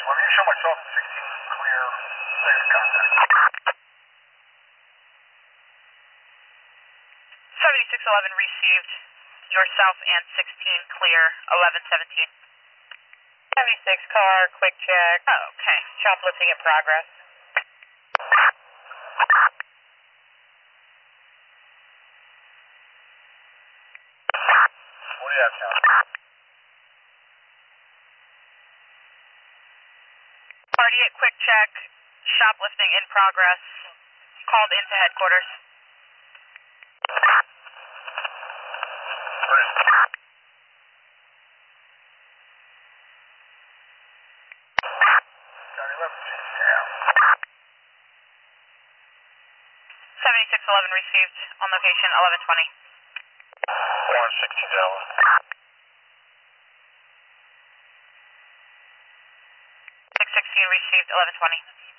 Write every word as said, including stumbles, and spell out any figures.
Let me show myself at sixteen clear, safe contact. seventy-six eleven received. Yourself and sixteen clear, eleven seventeen. seventy-six car, quick check. Oh, okay. Shoplifting in progress. What do you have now? Party at quick check, shoplifting in progress, called into headquarters. seventy-six eleven received, on location eleven twenty. one sixteen Delta. six sixteen received, eleven twenty.